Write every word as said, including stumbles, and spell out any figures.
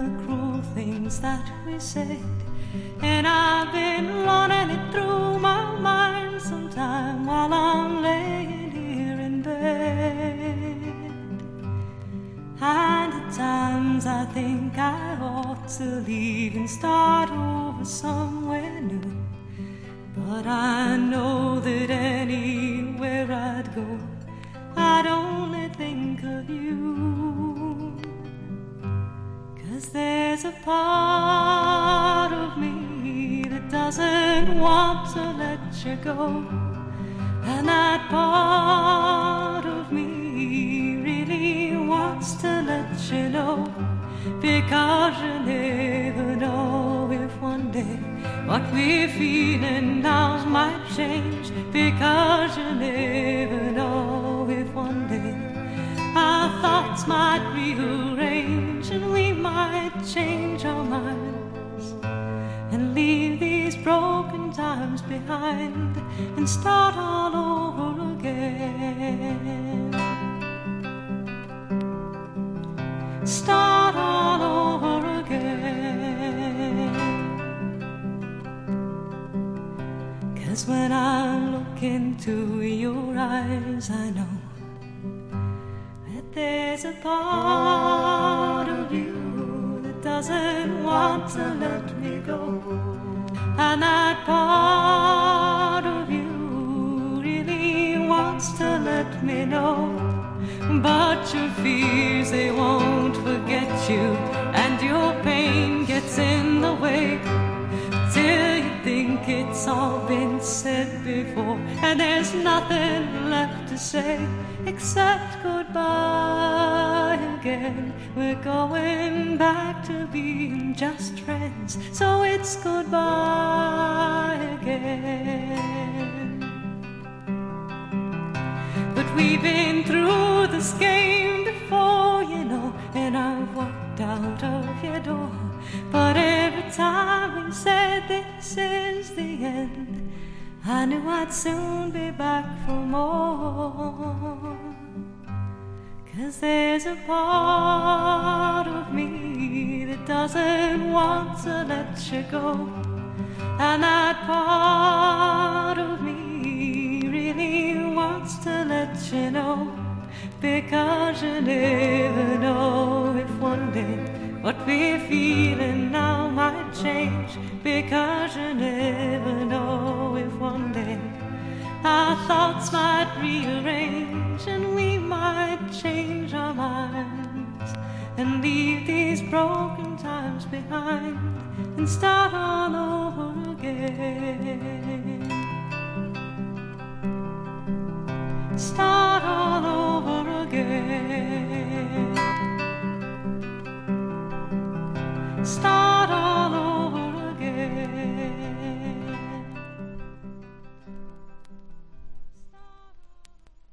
the cruel things that we said, and I've been running it through my mind sometime while I'm laying here in bed. And at times I think I ought to leave and start over somewhere new, but I know that anywhere I'd go, I'd only think of you. 'Cause there's a part of me that doesn't want to let you go, and that part of me really wants to let you know, because you never know if one day what we're feeling now might change, because you never know if one day our thoughts might rearrange and we might change our minds and leave these broken times behind and start all over again. Start all over again. 'Cause when I look into your eyes, I know that there's a part of you that doesn't want to let me go, and that part of you really wants to let me know, but your fears, they won't forget you, and your pain gets in the way till you think it's all been said before, and there's nothing left to say except goodbye again. We're going back to being just friends, so it's goodbye again. But we've been through this game before, you know, and I've walked out of your door, but every time we said this is the end, I knew I'd soon be back for more. 'Cause there's a part of me that doesn't want to let you go, and that part of me really wants to let you know, because you never know if one day what we're feeling now might change, because you never know if one day our thoughts might rearrange and we might change our minds and leave these broken times behind and start all over again. Start all over again. Start